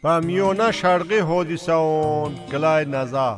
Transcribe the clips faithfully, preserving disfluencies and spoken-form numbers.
و میانه شرقی حادثه اون گلای نزا.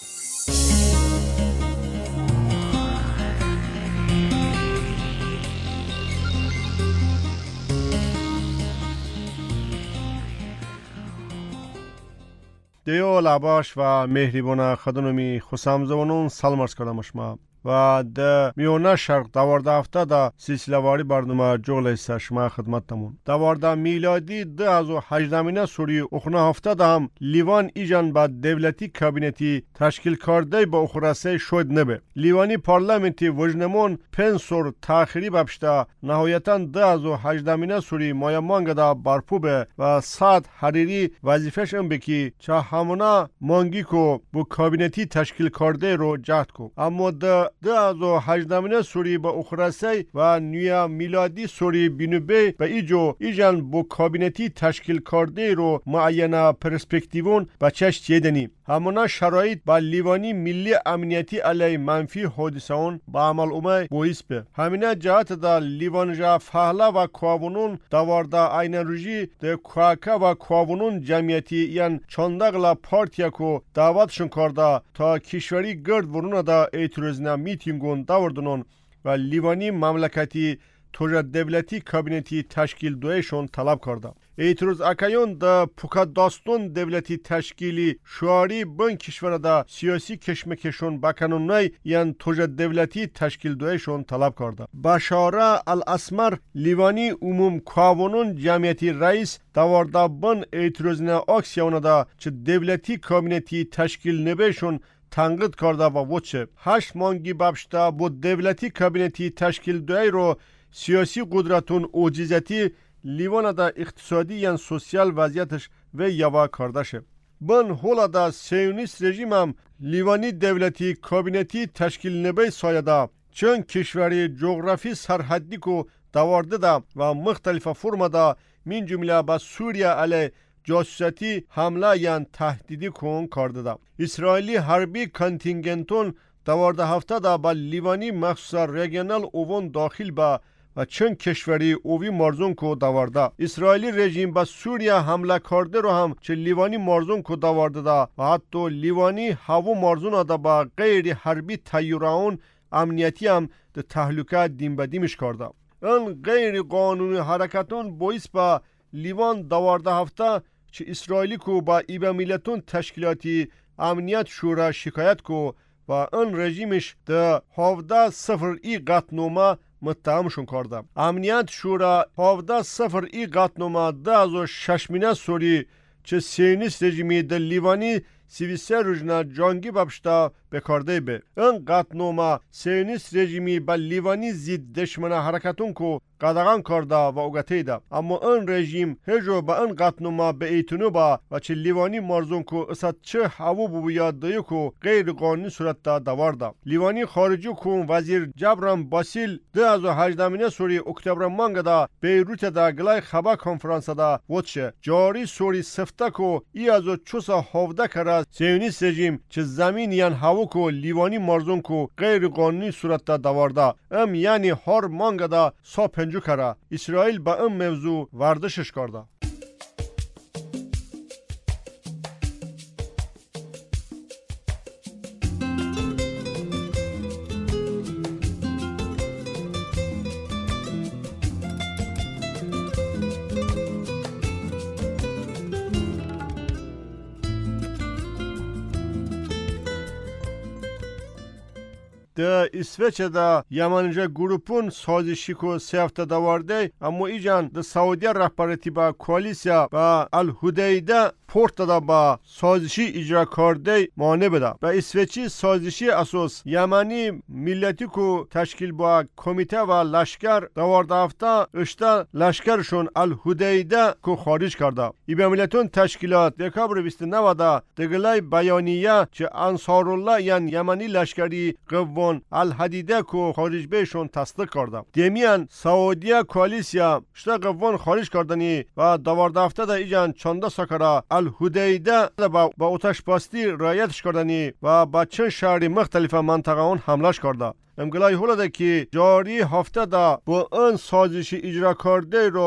دیو لباش و مهریبانه خدنمی خسام زبانون سلام عرض کردم شما و د میونه شرق دوارده هفته دا سلسله واری برنامه جغل است شما خدمتتمون. دوارده میلادی دو هزار و هجده سوری اخونه هفته دا هم لیوان ایجان با دولتی کابینتی تشکیل کرده با اخراسه شد نبه. لیوانی پارلمنتی وجنمون پنج سور تاخیری بپشته نهایتا دو هزار و هجده سوری مایمانگ دا برپو به و ساعت حریری وظیفش ام بکی چه همونا مانگی کو بو کابینتی تشکیل کرده رو جهد کو. اما د دو هزار و هجده سوری با اخراسه و نویا میلادی سوری بینوبه و ایجو ایجان با کابینتی تشکیل کرده رو معینه پرسپکتیوون با چشت یدنی. همونا شرایط با لیوانی ملی امنیتی علی منفی حادثه اون با عمل اومه بویس به. همینه جهت دا لیوان جا فهله و کوابونون دوارده این روژی ده کوکا و کوابونون جمعیتی یعن چندقلا پارتیا کو دعوتشون کرده تا کشوری گرد ورونه دا ایتروزنا میتینگون داوردنون و لیوانی مملکتی توجه دولتی کابینتی تشکیل دویشون طلب کرده. ایتروز اکایون دا پوکا داستون دولتی تشکیلی شواری بین کشور دا سیاسی کشمکشون بکنونای یعن توجه دولتی تشکیل دویشون طلب کرده. بشاره الاسمر لیوانی عموم کاوانون جمعیتی رئیس دوارده بین ایتروزنا اکسیون دا چه دولتی کابینتی تشکیل نبیشون تنقید کرده و وچه. هشت مانگی ببشته بود دولتی کابینتی تشکیل دوی رو سیاسی قدرتون اوجیزتی لیوان دا اقتصادی یعن سوسیال وضعیتش و یوا کردشه. بن هولا دا سیونیست رژیم هم لیوانی دولتی کابینتی تشکیل نبی سایده چون کشوری جغرافی سرحدی کو دوارده دا و مختلف فرم دا من جمله با سوریه علی جاسوسیتی حمله یعن تهدیدی کن کرده دا. اسرائیلی حربی کانتینگنتون دوارده هفته دا با لیوانی مخصوصا ریگنال اوون داخل با و چند کشوری اوی مرزون کو دوارده. اسرائیلی رژیم با سوریه حمله کرده رو هم چه لیوانی مرزون کو دوارده دا و حتی لیوانی هوا مرزون دا با غیر حربی تیراون امنیتی هم ده تهلوکه دیم بدیمش کرده. این غیر قانونی حرکتون باعث با لیوان دوارده هفته چه اسرائیلی کو با ایبا میلتون تشکیلاتی امنیت شورا شکایت کو و این رژیمش ده هفده صفر ای قطنامه متهمشون کرده. امنیت شورا هفده صفر ای قطنامه ده هزار و شش سوری چه سیونیست رژیمی ده لیوانی سی و سه روزنه جنگی بپشته بکارده به. این قطنامه سیونیست رژیمی با لیوانی زید دشمن حرکتون کو قدغن کرده و اوگته ده. اما این رژیم هجو با این قطنامه به ایتونو با و چه لیوانی مرزون کو اسد چه هوا بویا دایو کو غیر قانونی صورت دا دوارده. لیوانی خارجی کو وزیر جبران باسیل دو هزار و هجده سوری اکتبر مانگ دا بیروت دا گلای خبر کنفرانس دا وچه جاری سوری سفته کو ای ازو چوسا هفده کرد سیونیست رژیم چه زمین یعن هوا کو لیوانی مرزون کو غیر قانونی صورت دا دوارده. ام یعنی هر مانگ دا سا پنجو کرد. اسرائیل با این موضوع وردشش کرده. ده اسویچ دا یمنجا گروپون سازشی کو سفته دوارده اما ایجان ده سعودی رهبرتی با کوالیسیا با الهدیده پورت دا با سازشی اجرا کرده مانع بده. با اسویچی سازشی اساس یمنی ملتی کو تشکیل با کمیته و لشکر دوارده هفته اشتا لشکرشون الهدیده کو خارج کرده. ای به ملتون تشکیلات دکابر بیست و نو دا دگلای بیانیه چه انصارالله یعنی یمنی لشکری قوان الحدیده کو خارج بهشون تصدیق کرده. دیمیان سعودی کوالیسیا شتا قوان خارج کردنی و دوارده هفته دا ایجان چنده سکره الهدیده با, با اتش باستی رایتش کردنی و با چند شهری مختلف منطقه اون حملش کرده. امگلای هوله ده که جاری هفته دا با این سازشی اجرا کرده رو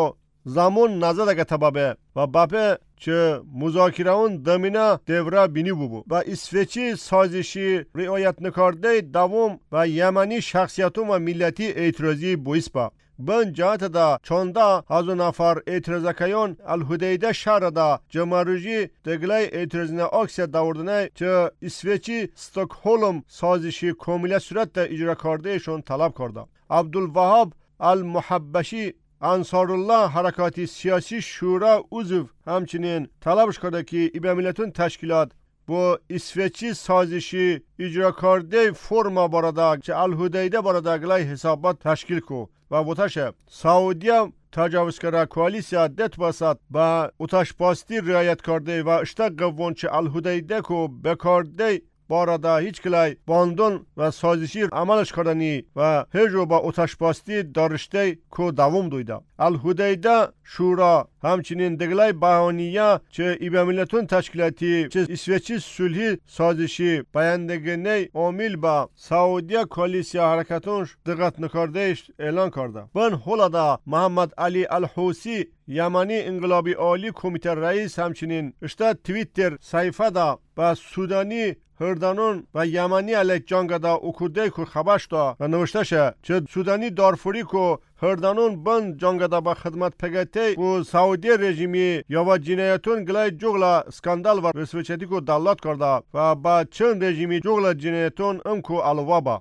زمان نزد که تبابه و باپه چه مذاکره اون دمینا devra بینی بو و اسویچی سازشی رعایت نکرده دوم و یمنی شخصیتون و ملتی اعتراضی بویس با بن جهت دا چونده هزو نفر اعتراضکیان الهدیده شهر دا جمعروجی دگلای اعتراضین اکسیت داوردنه چه اسویچی ستوکهولم سازشی کامل صورت دا اجرا کرده شون طلب کرده. عبدالوهاب المحبشی انصارالله حرکاتی سیاسی شورا عضو همچنین طلبش کرده که ایبه ملتون تشکیلات با اسویچی سازشی اجرا کرده فرما بارده که الهدیده بارده گلای حسابات تشکیل کو و وطاشه سعودیه تجاوزکار کوالیسیا دت باسد با اتش پاستی رعایت کرده و اشتا قوان چه الهدیده کو بکارده بارده هیچ کلای باندون و سازشی عملش کردنی و هجو با اتش پاستی دارشته کو دوام دویده. الهدیده شورا همچنین دگلای بهانیه چه ایبه ملتون تشکیلاتی چه اسویچی صلحی سازشی بیندگنی عامل با سعودیه کوالیسیا حرکتونش دقت نکردهش اعلان کرده. بن هولادا محمد علی الحوسی یمنی انقلابی عالی کمیته رئیس همچنین اشتا تویتر صحیفه دا با سودانی هردانون و یمنی علیه جنگ دا اکرده که خبرش دا و نوشته شه چه سودانی دارفوری که هردانون بند جنگ دا با خدمت پگته و سعودی رژیمی یا و جنایتون گلای جغلا سکاندال و رسوچتی که دلات کرده و با چند رژیمی جغلا جنایتون ام که علوه با.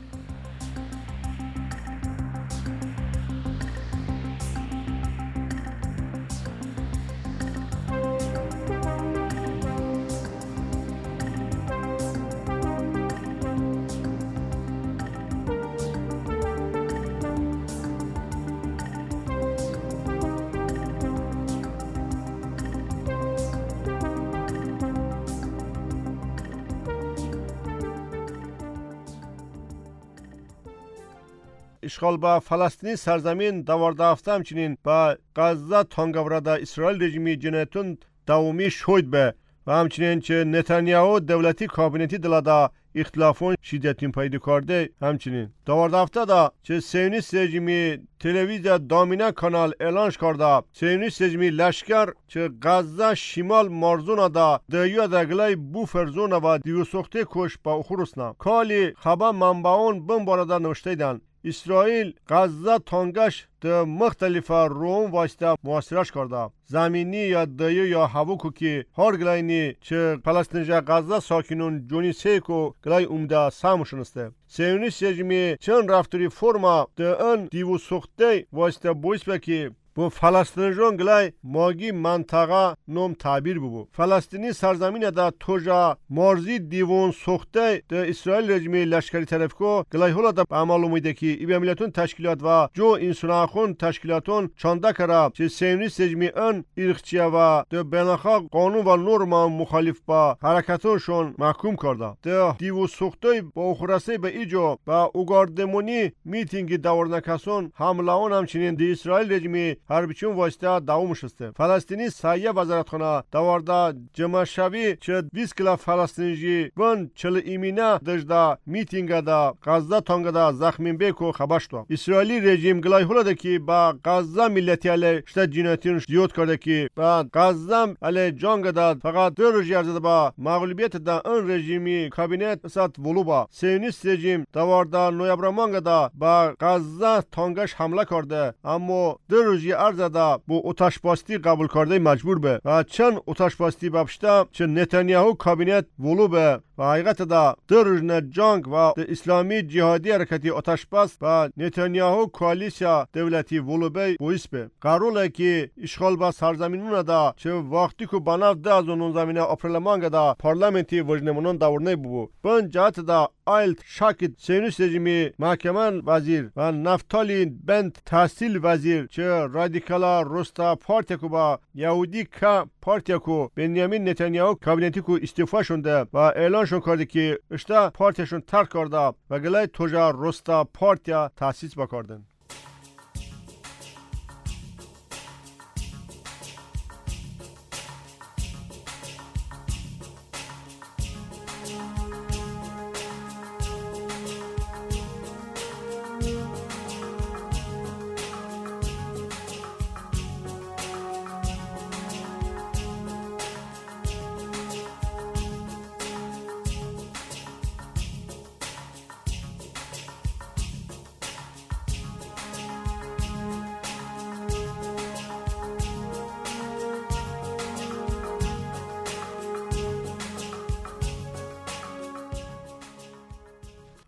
اشغال با فلسطینی سرزمین دوارده هفته همچنین با غزه تانگورده اسرائیل رژیمی جنایتون دوامی شد به و همچنین چه نتانیاهو دولتی کابینتی دلادا اختلافون شدتین پیدا کرده. همچنین دوارده هفته دا چه سیونیست رژیمی تلویزیا دامینه کانال اعلانش کرده سیونیست رژیمی لشکر چه غزه شمال مارزونا دا دیو دگلای بوفرزونا و دیو سخته کش با اخورسنا کالی خبا منبعون بم بارده نوشته دن اسرائیل غزه تانگش ده مختلف روم واسطه موثرش کرده زمینی یا دیو یا هوا که هر گلاینی چه فلسطینجا غزه ساکنون جونی سیکو گلای عمده سامشونسته سیونیست رژیمی چند رفتاری فرما ده ان دیو سخته واسطه بویس بکی bu Falastinjon gilay magi mantaqa nom tabir bu. Falastini سرزمین da toja marzi divon soxte de İsrail rejimi leşkeri tarafko gilay hola da amal umide ki İbn Milletun teşkilat ve jo insanaxon teşkilatun çanda kara çe Siyonist rejimi ön irqçiya ve de benaxa qanun ve norma muhalif ba harekatun şon mahkum karda. De divo soxte ba uxurasi be ijo ba ugardemoni mitingi davarnakason hamlaon hamçinin de İsrail rejimi harbiçun vosita davomش است. فلسطینی سایه وزارتخانه دواردا جمعشوی چه بیست کلا فلسطینجی بن چل ایمینا دجدا میتینگا دا غزه تانگا دا زخمین بیکو خبرش دو. اسرائیلی رژیم گلای هولاده که با غزه ملتی علی شتا جنایتین زیاد کرده که با غزه علی جنگ دا فقط دو روزی ارزده با مغلوبیت دا ان رژیمی کابینت اسات ولوبا سیونیست رژیم دواردا نویبرمانگا دا با غزه تانگش حمله کرده اما دو روزی ارزده با اتشباستی قبول کرده مجبور به و چند اتشباستی بابشته چه نتانیاهو کابینت ولو به و حقیقت دا درجن جنگ و اسلامی جهادی حرکتی اتشباس و نتانیاهو کوالیسیا دولتی ولو به بویس به قراره که اشغال با سرزمینون دا چه وقتی که بناف ده از اون زمینه اپریلمانگ دا پارلمنتی وجنمونون دورنه بو بن جهت دا آیلت شاکت سیونیست رژیمی محکمه وزیر و نفتالی بنت تحصیل وزیر چه رادیکالا روستا پارتی کو با یهودی که پارتی کو بنیامین نتانیاهو کابینتی کو استعفا شونده و اعلانشون کرده که اشتا پارتیشون ترک کرده و گلای توجا روستا پارتیا تاسیس بکردن.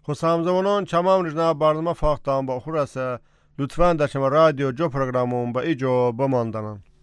خسام زمانان چمام رجنا برنامه فاختم با خورسه لطفاً در شما رادیو جو پروگرامون با ایجو بماندنن.